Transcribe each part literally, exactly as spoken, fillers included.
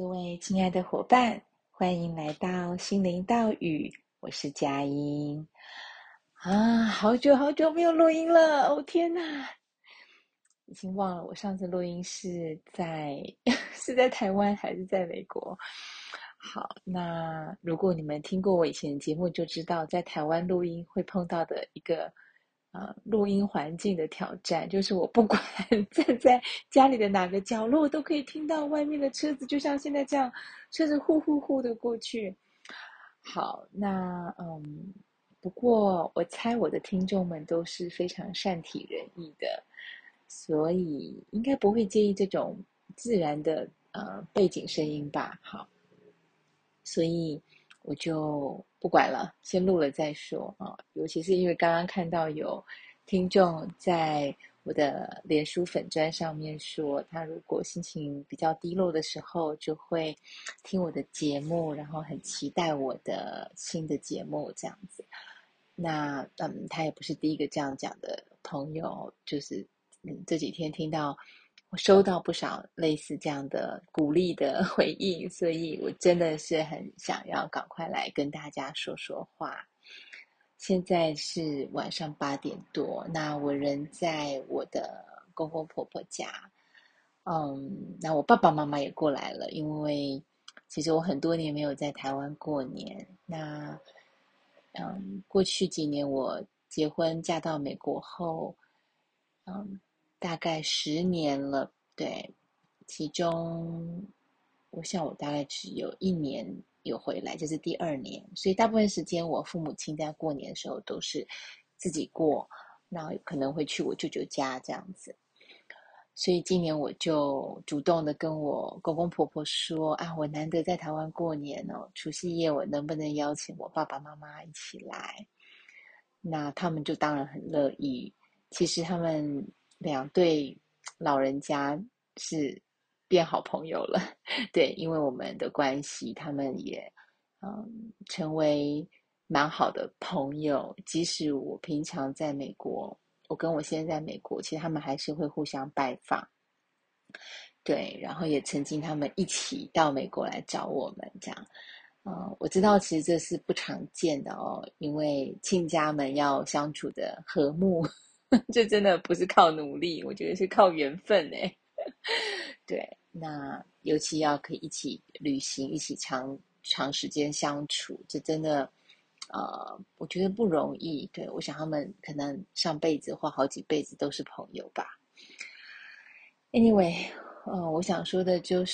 位亲爱的伙伴，欢迎来到心灵道语，我是佳音。啊，好久好久没有录音了，哦天哪，已经忘了我上次录音是在是在台湾还是在美国。好，那如果你们听过我以前的节目，就知道在台湾录音会碰到的一个呃录音环境的挑战，就是我不管站在家里的哪个角落，都可以听到外面的车子，就像现在这样，车子呼呼呼的过去。好，那嗯，不过我猜我的听众们都是非常善体人意的，所以应该不会介意这种自然的呃背景声音吧。好，所以我就不管了，先录了再说啊。尤其是因为刚刚看到有听众在我的脸书粉专上面说，他如果心情比较低落的时候，就会听我的节目，然后很期待我的新的节目这样子。那嗯，他也不是第一个这样讲的朋友，就是嗯这几天听到我收到不少类似这样的鼓励的回应，所以我真的是很想要赶快来跟大家说说话。现在是晚上八点多，那我人在我的公公婆婆家，嗯，那我爸爸妈妈也过来了，因为其实我很多年没有在台湾过年。那嗯，过去几年我结婚嫁到美国后，嗯，大概十年了，对，其中我想我大概只有一年有回来，这是第二年，所以大部分时间我父母亲在过年的时候都是自己过，那可能会去我舅舅家这样子。所以今年我就主动的跟我公公婆婆说啊，我难得在台湾过年哦，除夕夜我能不能邀请我爸爸妈妈一起来？那他们就当然很乐意。其实他们两对老人家是变好朋友了，对，因为我们的关系，他们也嗯成为蛮好的朋友。即使我平常在美国，我跟我现在在美国，其实他们还是会互相拜访。对，然后也曾经他们一起到美国来找我们，这样。呃，我知道其实这是不常见的哦，因为亲家们要相处的和睦，这真的不是靠努力，我觉得是靠缘分诶。对，那尤其要可以一起旅行，一起长长时间相处，这真的，呃，我觉得不容易。对，我想他们可能上辈子或好几辈子都是朋友吧。Anyway，呃，我想说的就是，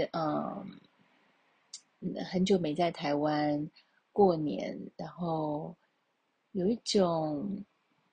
嗯，很久没在台湾过年，然后有一种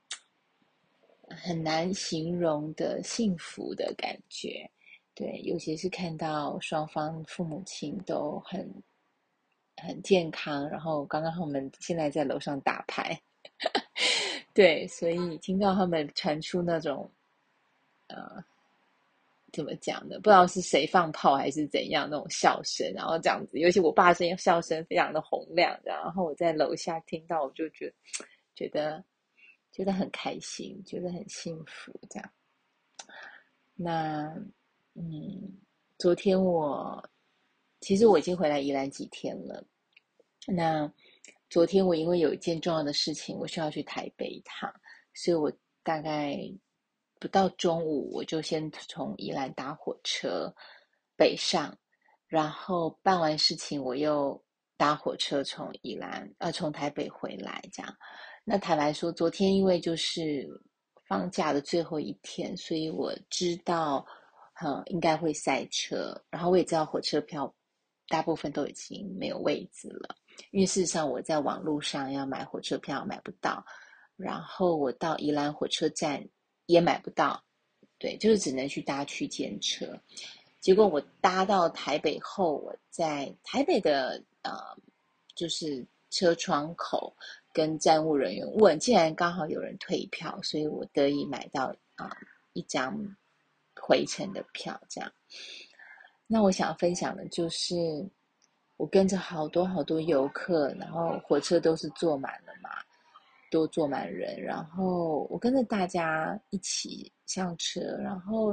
很难形容的幸福的感觉。对，尤其是看到双方父母亲都很很健康，然后刚刚他们现在在楼上打牌，对，所以听到他们传出那种呃怎么讲呢？不知道是谁放炮还是怎样那种笑声，然后这样子，尤其我爸声音笑声非常的洪亮，然后我在楼下听到，我就觉得觉得觉得很开心，觉得很幸福，这样。那嗯，昨天我其实我已经回来宜兰几天了。那昨天我因为有一件重要的事情，我需要去台北一趟，所以我大概不到中午，我就先从宜兰搭火车北上，然后办完事情，我又搭火车从宜兰呃从台北回来，这样。那坦白说，昨天因为就是放假的最后一天，所以我知道，嗯，应该会塞车，然后我也知道火车票大部分都已经没有位置了。因为事实上我在网络上要买火车票买不到，然后我到宜兰火车站也买不到，对，就是只能去搭区间车。结果我搭到台北后，我在台北的呃，就是车窗口跟站务人员问，竟然刚好有人退票，所以我得以买到啊、呃、一张回程的票，这样。那我想分享的就是，我跟着好多好多游客，然后火车都是坐满了嘛，都坐满人，然后我跟着大家一起上车，然后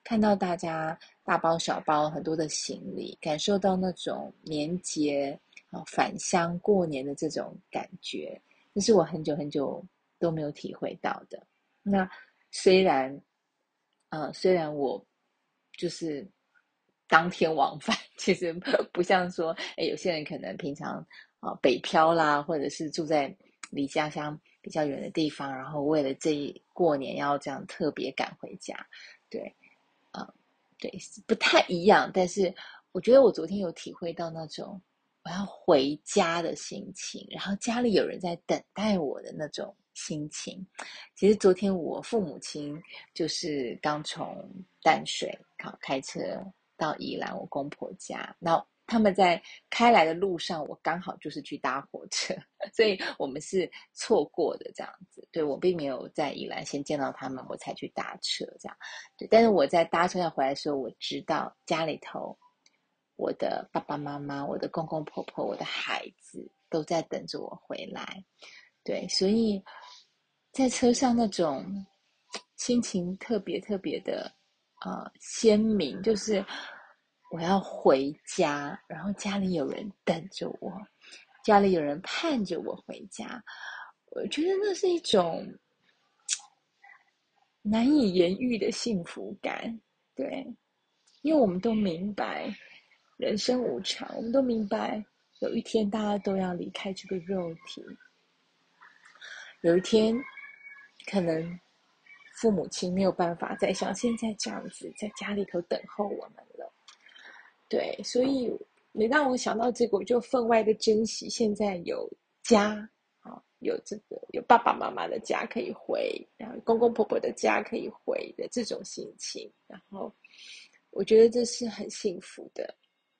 看到大家大包小包很多的行李，感受到那种年节啊返乡过年的这种感觉，这是我很久很久都没有体会到的。那虽然呃虽然我就是当天往返，其实不像说，哎，有些人可能平常啊、呃、北漂啦，或者是住在离家乡比较远的地方，然后为了这一过年要这样特别赶回家，对，啊、呃，对，不太一样。但是我觉得我昨天有体会到那种我要回家的心情，然后家里有人在等待我的那种心情。其实昨天我父母亲就是刚从淡水考开车到宜兰我公婆家，那他们在开来的路上，我刚好就是去搭火车，所以我们是错过的这样子。对，我并没有在宜兰先见到他们，我才去搭车这样。对，但是我在搭车要回来的时候，我知道家里头我的爸爸妈妈、我的公公婆婆、我的孩子都在等着我回来。对，所以在车上那种心情特别特别的呃鲜明，就是我要回家，然后家里有人等着我，家里有人盼着我回家。我觉得那是一种难以言喻的幸福感。对，因为我们都明白人生无常，我们都明白有一天大家都要离开这个肉体，有一天可能父母亲没有办法再像现在这样子在家里头等候我们了。对，所以每当我想到这个，我就分外的珍惜现在有家，啊，有这个有爸爸妈妈的家可以回，然后公公婆婆的家可以回的这种心情，然后我觉得这是很幸福的。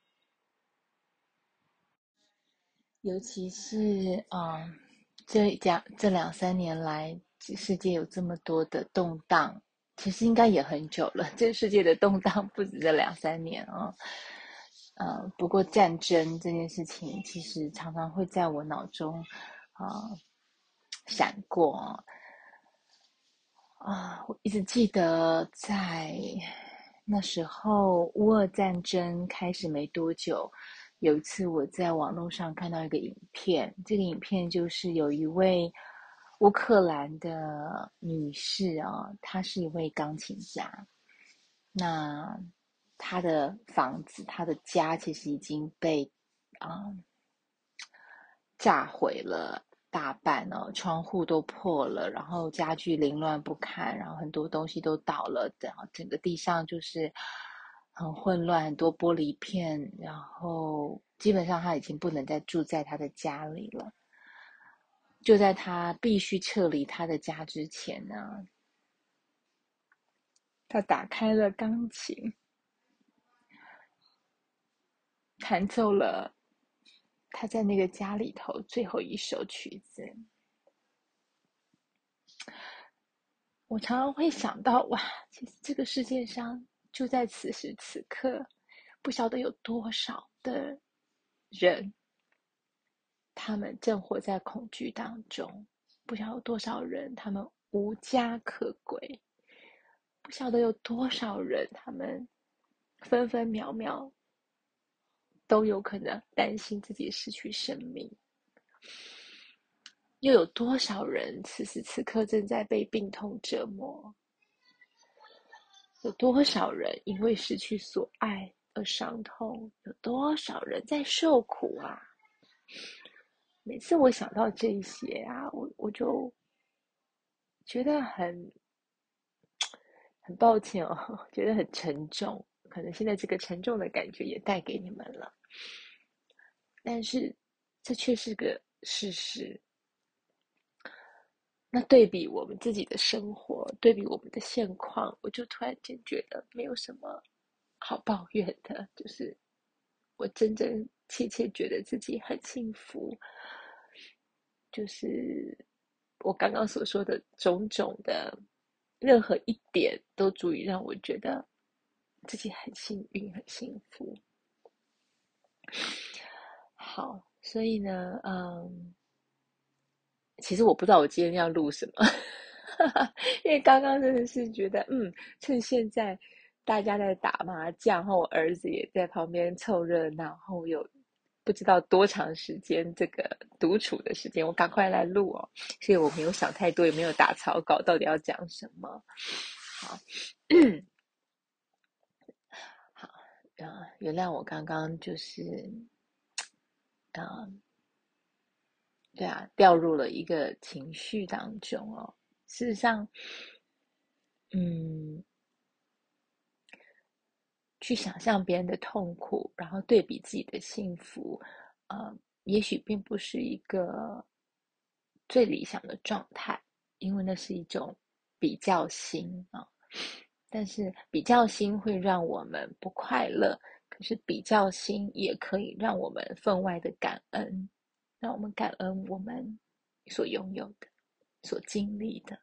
尤其是啊、呃这两这两三年来，世界有这么多的动荡，其实应该也很久了。这个世界的动荡不止这两三年啊、哦。呃，不过战争这件事情，其实常常会在我脑中啊、呃、闪过啊、啊，我一直记得在那时候乌俄战争开始没多久，有一次我在网络上看到一个影片，这个影片就是有一位乌克兰的女士啊，她是一位钢琴家，那她的房子、她的家其实已经被啊、呃炸毁了大半哦，窗户都破了，然后家具凌乱不堪，然后很多东西都倒了，然后整个地上就是很混乱，很多玻璃片，然后基本上他已经不能再住在他的家里了。就在他必须撤离他的家之前呢，他打开了钢琴，弹奏了他在那个家里头最后一首曲子。我常常会想到，哇，其实这个世界上就在此时此刻，不晓得有多少的人，他们正活在恐惧当中，不晓得有多少人，他们无家可归，不晓得有多少人，他们分分秒秒都有可能担心自己失去生命，又有多少人此时此刻正在被病痛折磨？有多少人因为失去所爱而伤痛？有多少人在受苦啊？每次我想到这些啊，我我就觉得很很抱歉哦，觉得很沉重。可能现在这个沉重的感觉也带给你们了，但是这却是个事实。那对比我们自己的生活，对比我们的现况，我就突然间觉得没有什么好抱怨的，就是我真真切切觉得自己很幸福，就是我刚刚所说的种种的任何一点都足以让我觉得自己很幸运、很幸福。好，所以呢，嗯，其实我不知道我今天要录什么，因为刚刚真的是觉得，嗯，趁现在大家在打麻将，然后我儿子也在旁边凑热闹，然后有不知道多长时间这个独处的时间，我赶快来录哦，所以我没有想太多，也没有打草稿，到底要讲什么。好，好，呃，原谅我刚刚就是，呃，对啊，掉入了一个情绪当中哦。事实上，嗯，去想象别人的痛苦，然后对比自己的幸福，呃，也许并不是一个最理想的状态，因为那是一种比较心啊。但是比较心会让我们不快乐，可是比较心也可以让我们分外的感恩，让我们感恩我们所拥有的、所经历的。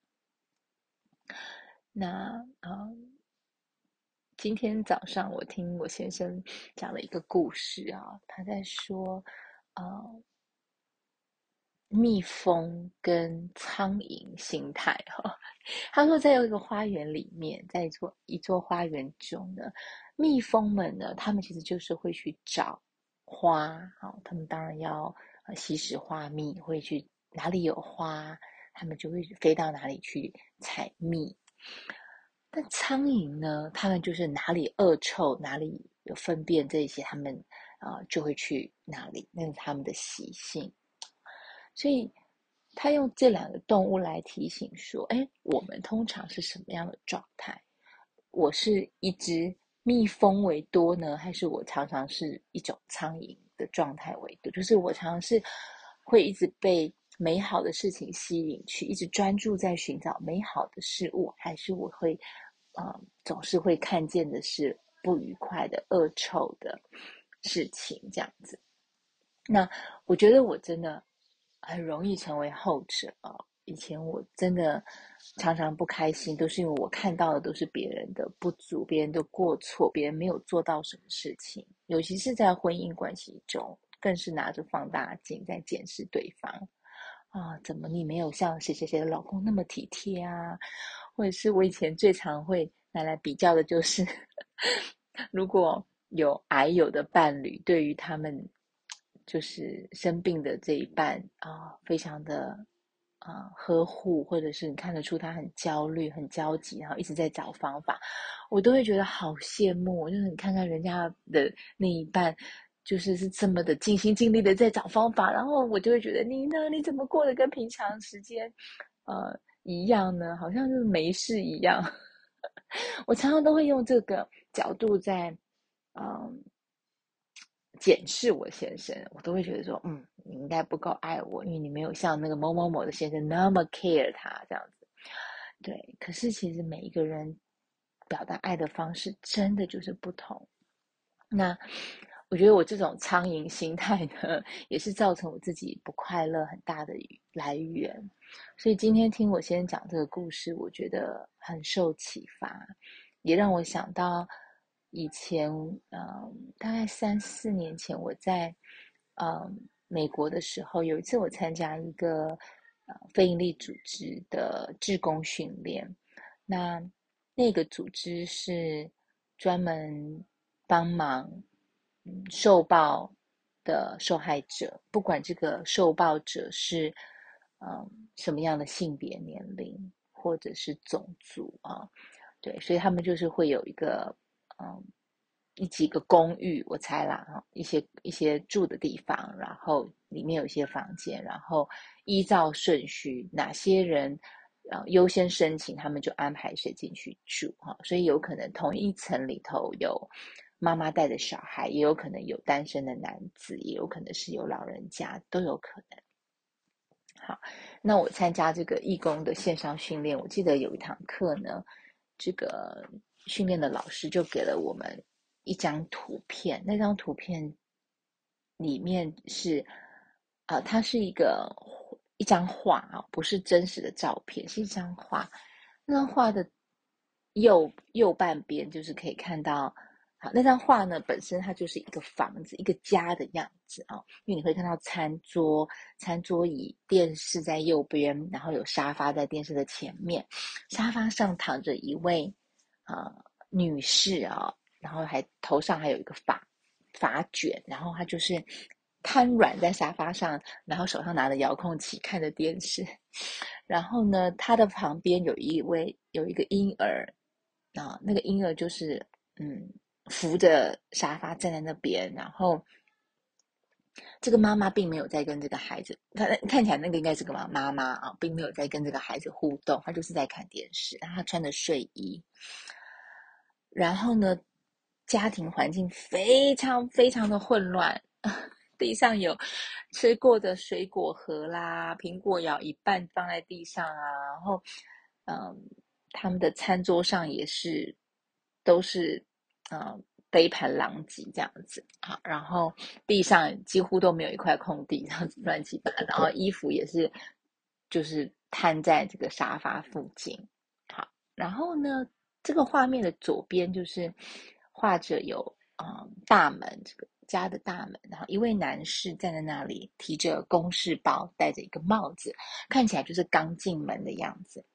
那呃，今天早上我听我先生讲了一个故事啊，他在说，呃，蜜蜂跟苍蝇心态哈、哦。他说，在一个花园里面，在一座一座花园中呢，蜜蜂们呢，他们其实就是会去找花，好、哦，他们当然要呃吸食花蜜，会去哪里有花，他们就会飞到哪里去采蜜。但苍蝇呢，他们就是哪里恶臭，哪里有粪便这些，他们啊、呃就会去哪里，那是他们的习性。所以他用这两个动物来提醒说，哎，我们通常是什么样的状态？我是一只蜜蜂为多呢，还是我常常是一种苍蝇的状态为多？就是我常常是会一直被美好的事情吸引去，一直专注在寻找美好的事物，还是我会，呃，总是会看见的是不愉快的、恶臭的事情，这样子。那我觉得我真的很容易成为后者哦。以前我真的常常不开心，都是因为我看到的都是别人的不足、别人的过错、别人没有做到什么事情，尤其是在婚姻关系中，更是拿着放大镜在检视对方啊，怎么你没有像谁谁谁的老公那么体贴啊？或者是我以前最常会拿来比较的就是，如果有癌友的伴侣，对于他们就是生病的这一半啊，非常的啊呵护，或者是你看得出他很焦虑、很焦急，然后一直在找方法，我都会觉得好羡慕。就是你看看人家的另一半，就是是这么的尽心尽力的在找方法，然后我就会觉得你呢，你怎么过得跟平常时间呃一样呢？好像就是没事一样。我常常都会用这个角度在嗯检视我先生，我都会觉得说，嗯，你应该不够爱我，因为你没有像那个某某某的先生那么 care 他这样子。对，可是其实每一个人表达爱的方式真的就是不同。那我觉得我这种苍蝇心态呢，也是造成我自己不快乐很大的来源。所以今天听我先生讲这个故事，我觉得很受启发，也让我想到以前，嗯，大概三四年前，我在嗯美国的时候，有一次我参加一个呃非营利组织的志工训练，那那个组织是专门帮忙嗯受暴的受害者，不管这个受暴者是嗯什么样的性别、年龄或者是种族啊，对，所以他们就是会有一个嗯一几个公寓，我猜啦哈，一些一些住的地方，然后里面有一些房间，然后依照顺序，哪些人呃优先申请，他们就安排谁进去住哈。所以有可能同一层里头有妈妈带着小孩，也有可能有单身的男子，也有可能是有老人家，都有可能。好，那我参加这个义工的线上训练，我记得有一堂课呢，这个训练的老师就给了我们一张图片，那张图片里面是，呃，它是一个一张画啊，不是真实的照片，是一张画。那张画的右右半边就是可以看到，好，那张画呢本身它就是一个房子、一个家的样子啊，因为你会看到餐桌、餐桌椅、电视在右边，然后有沙发在电视的前面，沙发上躺着一位啊、呃、 女士啊、哦，然后还头上还有一个发发卷，然后她就是瘫软在沙发上，然后手上拿着遥控器看着电视。然后呢，她的旁边有一位有一个婴儿啊，那个婴儿就是嗯扶着沙发站在那边，然后这个妈妈并没有在跟这个孩子，看看起来那个应该是个妈妈妈啊，并没有在跟这个孩子互动，她就是在看电视，然后她穿着睡衣。然后呢，家庭环境非常非常的混乱，地上有吃过的水果盒啦，苹果咬一半放在地上啊，然后，嗯，他们的餐桌上也是都是，嗯，杯盘狼藉这样子啊，然后地上几乎都没有一块空地，这样子乱七八糟，然后衣服也是就是摊在这个沙发附近，好，然后呢，这个画面的左边就是画着有嗯大门，这个家的大门，然后一位男士站在那里，提着公事包，戴着一个帽子，看起来就是刚进门的样子。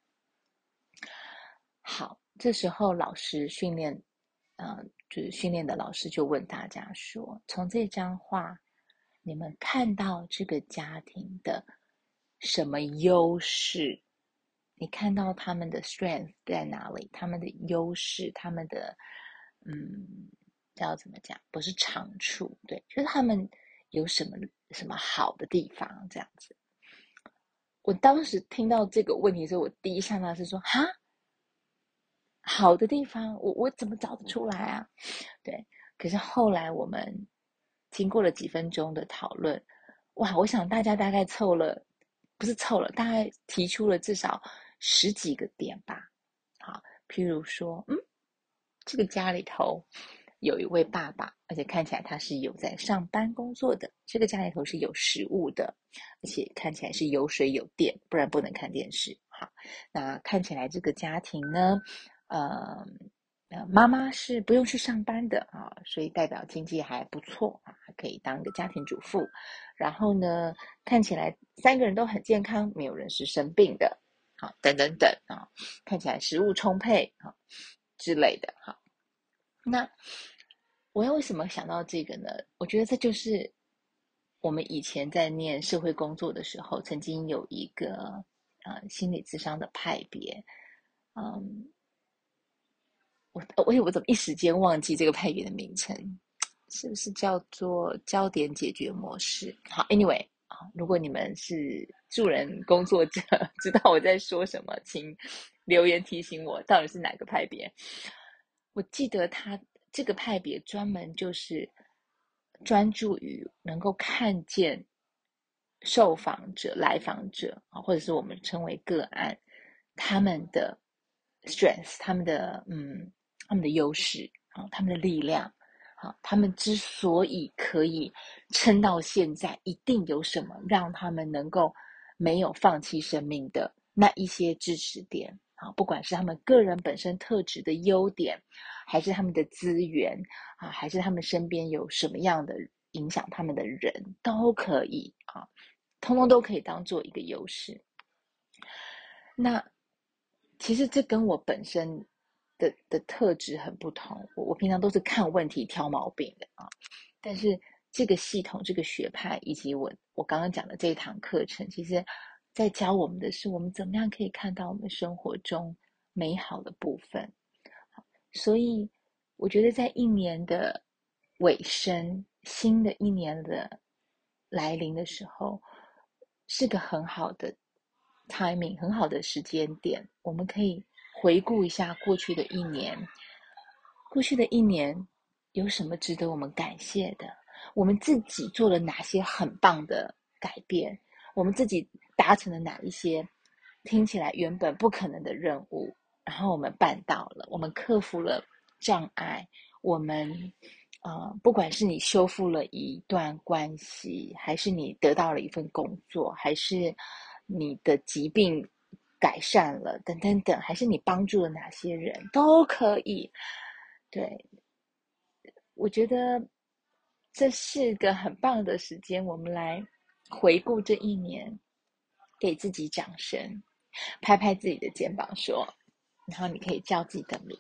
好，这时候老师训练，嗯、呃，就是训练的老师就问大家说：从这张画，你们看到这个家庭的什么优势？你看到他们的 strength 在哪里？他们的优势，他们的嗯，叫怎么讲？不是长处，对，就是他们有什么什么好的地方这样子。我当时听到这个问题的时候，我第一想到是说：哈，好的地方，我我怎么找得出来啊？对，可是后来我们经过了几分钟的讨论，哇，我想大家大概凑了，不是凑了，大概提出了至少十几个点吧。好，譬如说，嗯，这个家里头有一位爸爸，而且看起来他是有在上班工作的。这个家里头是有食物的，而且看起来是有水有电，不然不能看电视。好，那看起来这个家庭呢，呃，呃妈妈是不用去上班的啊，所以代表经济还不错啊，还可以当一个家庭主妇。然后呢，看起来三个人都很健康，没有人是生病的。好，等等等啊，看起来食物充沛啊之类的。好，那我要为什么想到这个呢？我觉得这就是我们以前在念社会工作的时候，曾经有一个呃心理咨商的派别，嗯，我我我怎么一时间忘记这个派别的名称？是不是叫做焦点解决模式？好，anyway 啊，如果你们是助人工作者，知道我在说什么，请留言提醒我到底是哪个派别。我记得他这个派别专门就是专注于能够看见受访者、来访者啊，或者是我们称为个案，他们的 strength，他们的嗯，他们的优势啊，他们的力量。好，他们之所以可以撑到现在，一定有什么让他们能够没有放弃生命的那一些支持点啊，不管是他们个人本身特质的优点，还是他们的资源啊，还是他们身边有什么样的影响他们的人，都可以啊，通通都可以当做一个优势。那其实这跟我本身的的特质很不同，我我平常都是看问题挑毛病的啊，但是这个系统、这个学派以及我我刚刚讲的这一堂课程，其实在教我们的是，我们怎么样可以看到我们生活中美好的部分。所以我觉得在一年的尾声，新的一年的来临的时候，是个很好的 timing，很好的时间点，我们可以回顾一下过去的一年，过去的一年有什么值得我们感谢的？我们自己做了哪些很棒的改变？我们自己达成了哪一些听起来原本不可能的任务？然后我们办到了，我们克服了障碍，我们呃，不管是你修复了一段关系，还是你得到了一份工作，还是你的疾病改善了，等等等，还是你帮助了哪些人，都可以。对，我觉得这是个很棒的时间，我们来回顾这一年，给自己掌声，拍拍自己的肩膀说，然后你可以叫自己的名字。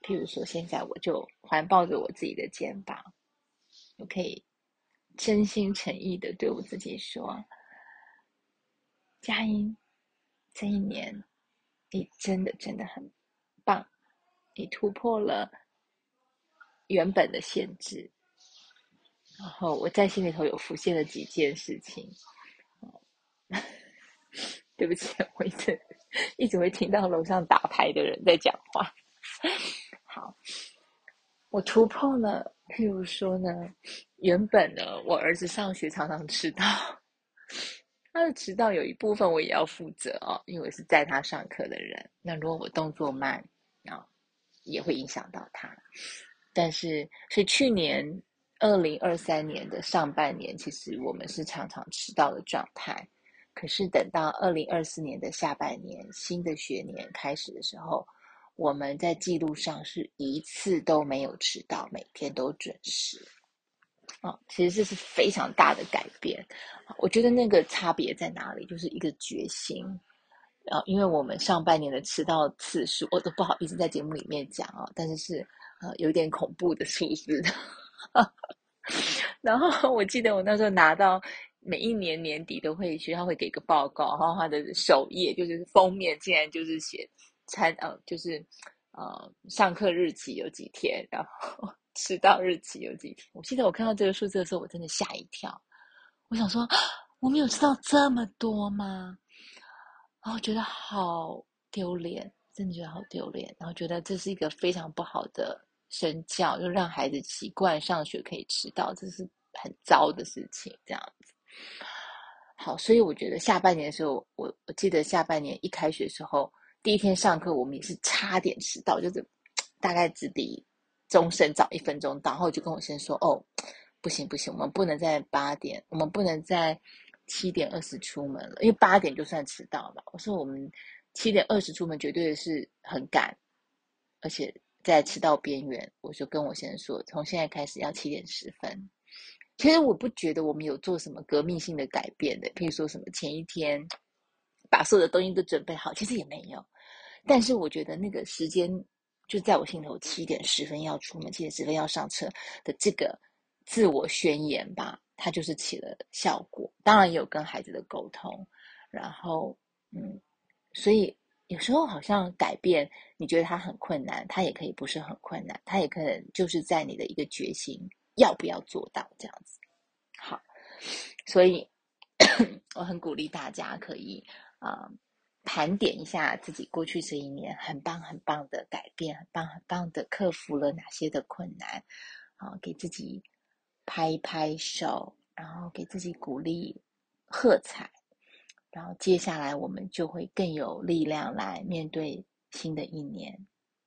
譬如说，现在我就环抱着我自己的肩膀，我可以真心诚意的对我自己说：佳音，这一年你真的真的很棒，你突破了原本的限制。然后我在心里头有浮现了几件事情。对不起，我一直一直会听到楼上打牌的人在讲话。好，我突破了，譬如说呢，原本呢，我儿子上学常常迟到，他的迟到有一部分我也要负责哦，因为我是载他上课的人。那如果我动作慢啊、哦，也会影响到他。但是，所以去年二零二三年的上半年，其实我们是常常迟到的状态。可是等到二零二四年的下半年，新的学年开始的时候，我们在记录上是一次都没有迟到，每天都准时。哦，其实这是非常大的改变。我觉得那个差别在哪里？就是一个决心。呃，因为我们上半年的迟到次数，我都不好意思在节目里面讲哦，但是是呃有点恐怖的数字。然后我记得我那时候拿到每一年年底都会学校会给个报告，然后它的首页就是封面，竟然就是写参呃就是呃上课日期有几天，然后迟到日期有几天。我记得我看到这个数字的时候，我真的吓一跳。我想说，我没有迟到这么多吗？然后觉得好丢脸，真的觉得好丢脸。然后觉得这是一个非常不好的身教，就让孩子习惯上学可以迟到，这是很糟的事情。这样子，好，所以我觉得下半年的时候，我我记得下半年一开学的时候，第一天上课我们也是差点迟到，就是大概只比钟声早一分钟到，然后我就跟我先生说，哦，不行不行，我们不能在八点，我们不能在七点二十出门了，因为八点就算迟到了。我说我们七点二十出门绝对是很赶，而且在迟到边缘。我就跟我先生说，从现在开始要七点十分。其实我不觉得我们有做什么革命性的改变的，譬如说什么前一天把所有的东西都准备好，其实也没有。但是我觉得那个时间就在我心头，七点十分要出门，七点十分要上车的这个自我宣言吧，它就是起了效果。当然也有跟孩子的沟通，然后嗯，所以有时候好像改变，你觉得它很困难，它也可以不是很困难，它也可能就是在你的一个决心，要不要做到这样子。好，所以我很鼓励大家可以啊、呃盘点一下自己过去这一年很棒很棒的改变，很棒很棒的克服了哪些的困难，啊，给自己拍一拍手，然后给自己鼓励喝彩，然后接下来我们就会更有力量来面对新的一年。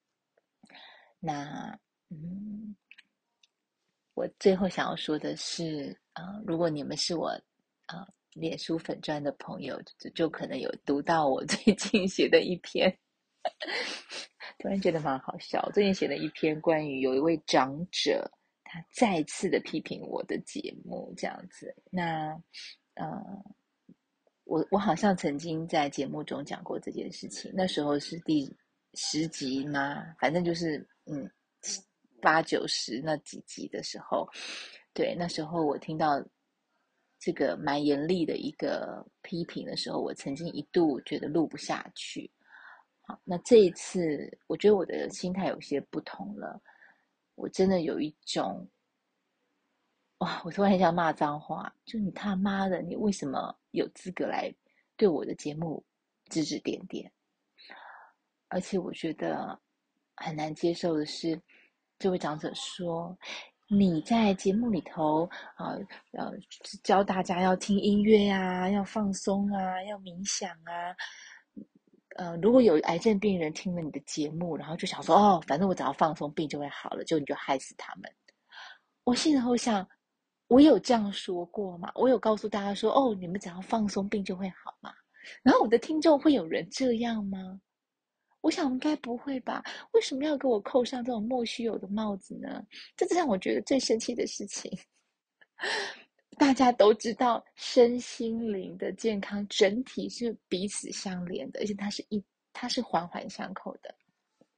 那嗯，我最后想要说的是，呃，如果你们是我呃脸书粉专的朋友，就就可能有读到我最近写的一篇，突然觉得蛮好笑。最近写了一篇关于有一位长者，他再次的批评我的节目，这样子。那呃，我我好像曾经在节目中讲过这件事情，那时候是第十集吗？反正就是嗯八九十那几集的时候，对，那时候我听到这个蛮严厉的一个批评的时候，我曾经一度觉得录不下去。好，那这一次我觉得我的心态有些不同了，我真的有一种哇，我突然很想骂脏话，就你他妈的，你为什么有资格来对我的节目指指点点？而且我觉得很难接受的是，这位长者说你在节目里头啊，呃，教大家要听音乐啊，要放松啊，要冥想啊。呃，如果有癌症病人听了你的节目，然后就想说，哦，反正我只要放松，病就会好了，就你就害死他们。我心里头想，我有这样说过吗？我有告诉大家说，哦，你们只要放松，病就会好吗？然后我的听众会有人这样吗？我想应该不会吧？为什么要给我扣上这种莫须有的帽子呢？这是让我觉得最生气的事情。大家都知道，身心灵的健康整体是彼此相连的，而且它是一，它是环环相扣的。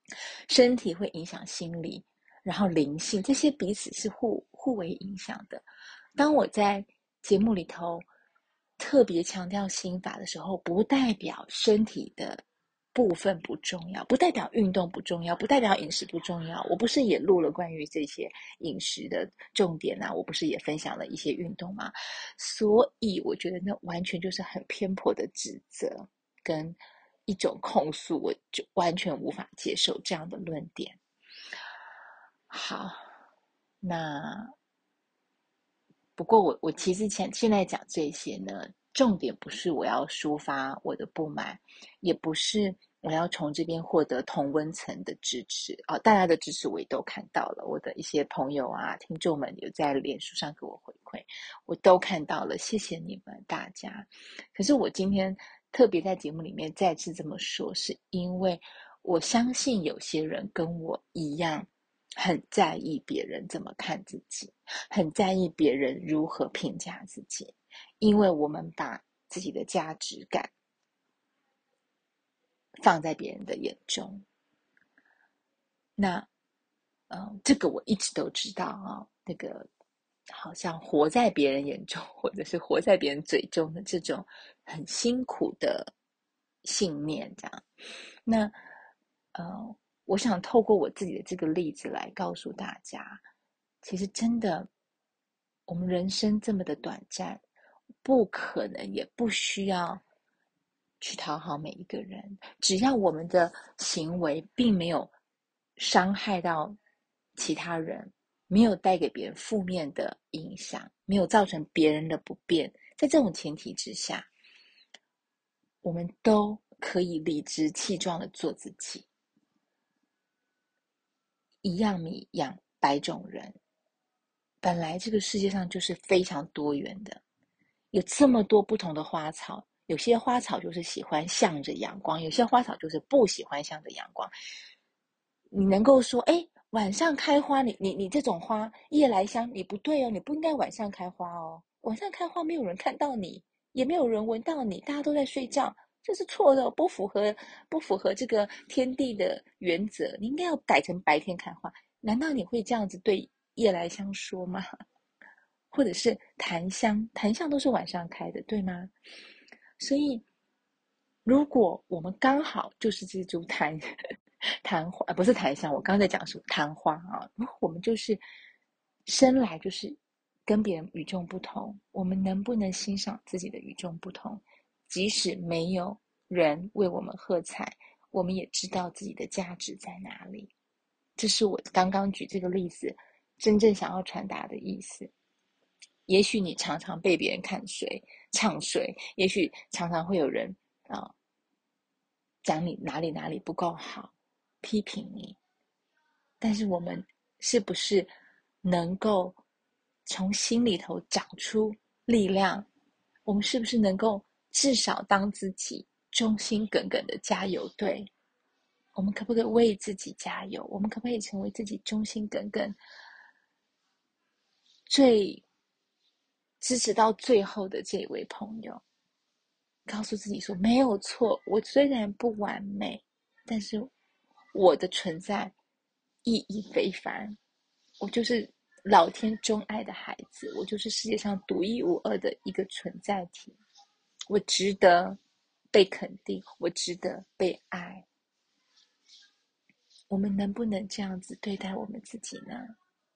身体会影响心理，然后灵性，这些彼此是互互为影响的。当我在节目里头特别强调心法的时候，不代表身体的部分不重要，不代表运动不重要，不代表饮食不重要。我不是也录了关于这些饮食的重点啊，我不是也分享了一些运动吗？所以我觉得那完全就是很偏颇的指责跟一种控诉，我就完全无法接受这样的论点。好，那不过我我其实现现在讲这些呢，重点不是我要抒发我的不满，也不是我要从这边获得同温层的支持啊、哦，大家的支持我也都看到了，我的一些朋友啊、听众们有在脸书上给我回馈，我都看到了，谢谢你们大家。可是我今天特别在节目里面再次这么说，是因为我相信有些人跟我一样，很在意别人怎么看自己。很在意别人如何评价自己，因为我们把自己的价值感放在别人的眼中。那，呃，这个我一直都知道啊、哦，那个好像活在别人眼中，或者是活在别人嘴中的这种很辛苦的信念，这样。那，呃，我想透过我自己的这个例子来告诉大家，其实真的，我们人生这么的短暂，不可能也不需要去讨好每一个人，只要我们的行为并没有伤害到其他人，没有带给别人负面的影响，没有造成别人的不便，在这种前提之下，我们都可以理直气壮的做自己。一样米养百种人，本来这个世界上就是非常多元的，有这么多不同的花草，有些花草就是喜欢向着阳光，有些花草就是不喜欢向着阳光。你能够说，哎，晚上开花，你你你这种花夜来香，你不对哦，你不应该晚上开花哦，晚上开花没有人看到你，也没有人闻到你，大家都在睡觉，这是错的，不符合不符合这个天地的原则，你应该要改成白天开花。难道你会这样子对夜来香说吗？或者是檀香，檀香都是晚上开的，对吗？所以，如果我们刚好就是这株檀昙花，不是檀香，我刚刚在讲什么昙花啊？如果我们就是生来就是跟别人与众不同，我们能不能欣赏自己的与众不同？即使没有人为我们喝彩，我们也知道自己的价值在哪里。这是我刚刚举这个例子真正想要传达的意思。也许你常常被别人看衰、唱衰，也许常常会有人啊、呃、讲你哪里哪里不够好，批评你。但是我们是不是能够从心里头长出力量？我们是不是能够至少当自己忠心耿耿的加油队？我们可不可以为自己加油？我们可不可以成为自己忠心耿耿、最支持到最后的这位朋友？告诉自己说，没有错，我虽然不完美，但是我的存在意义非凡，我就是老天钟爱的孩子，我就是世界上独一无二的一个存在体，我值得被肯定，我值得被爱。我们能不能这样子对待我们自己呢？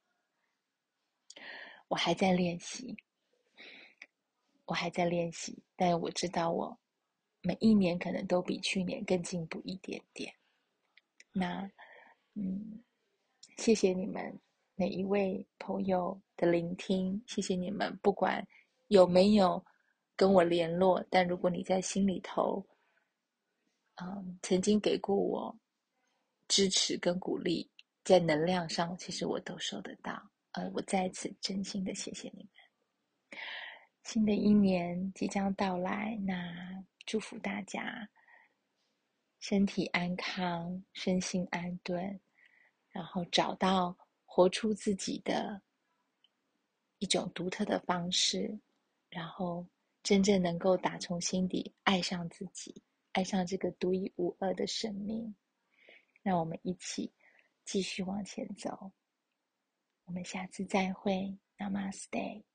我还在练习，我还在练习，但我知道我每一年可能都比去年更进步一点点。那，嗯，谢谢你们每一位朋友的聆听，谢谢你们，不管有没有跟我联络，但如果你在心里头，嗯，曾经给过我支持跟鼓励，在能量上，其实我都收得到。呃，我再一次真心的谢谢你们。新的一年即将到来，那祝福大家身体安康，身心安顿，然后找到活出自己的一种独特的方式，然后真正能够打从心底爱上自己，爱上这个独一无二的生命。 让我们一起继续往前走。我们下次再会 ，Namaste。